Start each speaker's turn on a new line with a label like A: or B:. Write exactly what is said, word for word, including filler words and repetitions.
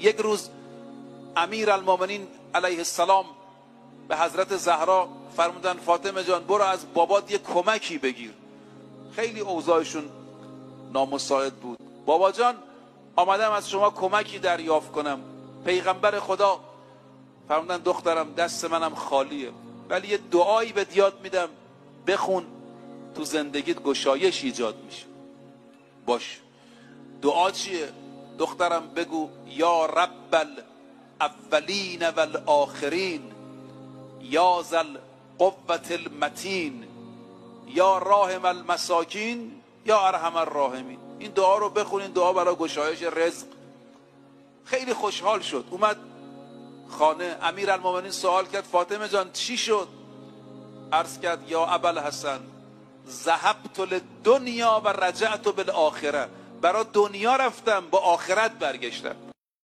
A: یک روز امیر المومنین علیه السلام به حضرت زهرا فرمودن فاطمه جان برو از بابات یک کمکی بگیر. خیلی اوضاعشون نامساعد بود. بابا جان آمدم از شما کمکی دریافت کنم. پیغمبر خدا فرمودن دخترم دست منم خالیه، ولی یه دعایی به یاد میدم بخون، تو زندگیت گشایش ایجاد میشه. باش. دعا چیه؟ دخترم بگو یا رب الاولین والآخرین، یا ذل قوة المتین، یا راحم المساکین، یا ارحم الراحمین. این دعا رو بخونین، دعا برای گشایش رزق. خیلی خوشحال شد. اومد خانه. امیر المومنین سوال کرد فاطمه جان چی شد؟ عرض کرد یا ابوالحسن ذهبت للدنیا و رجعت بالآخره. برای دنیا رفتم با آخرت برگشتم.